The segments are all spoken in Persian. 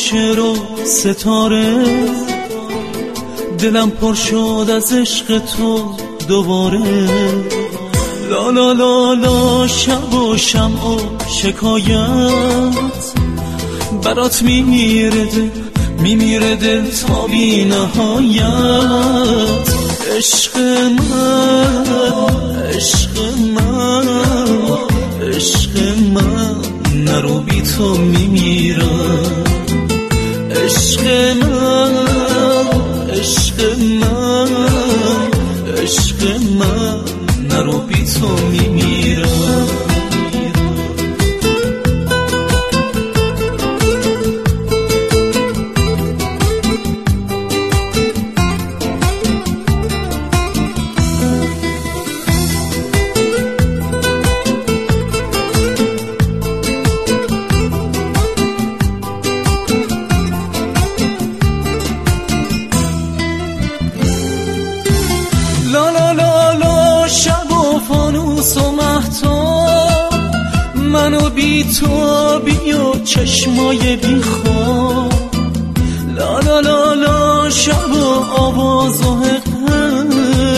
شعر و ستاره، دلم پر شد از عشق تو دوباره. لا لا لا لا شب و شمع و شکایت، برات میمیره دل تا بی نهایت. عشق من عشق من عشق من، نرو بی تو میمیرم. عشق من عشق من عشق من، نرو بی تو میمیرم. لا لا لا لا شب و فانوس و مهتاب، منو بی تو بی و چشمای بی خواب. لا لا لا لا شب و آواز و حقه،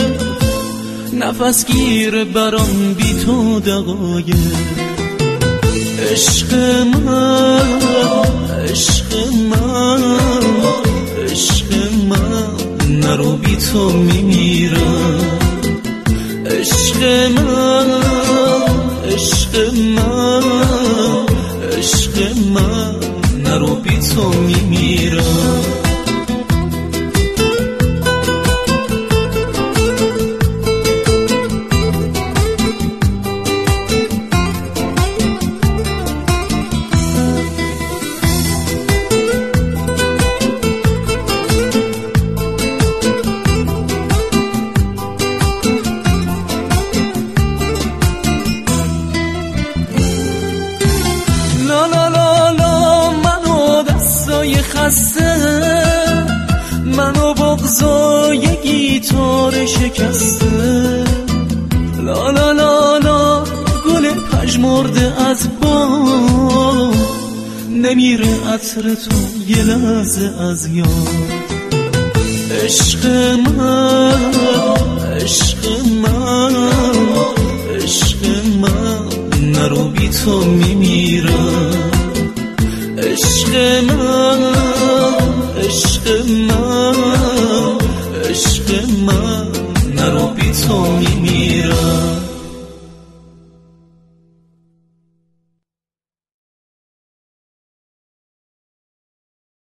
نفس گیر برام بی تو دقایق. عشق من عشق من عشق من، نرو بی تو میمیرم. عشق من عشق من عشق من، نرو بی تو میمیرم. لا لا لا لا منو دستای خسته، منو بغضای گیتار شکسته. لا لا لا لا گل پژمرده از بام، نمیره عطر تو یه لحظه از یاد. عشق من عشق من عشق من، نرو بی تو میمیرم. عشق من عشق من عشق من، نرو بی تو میمیرم.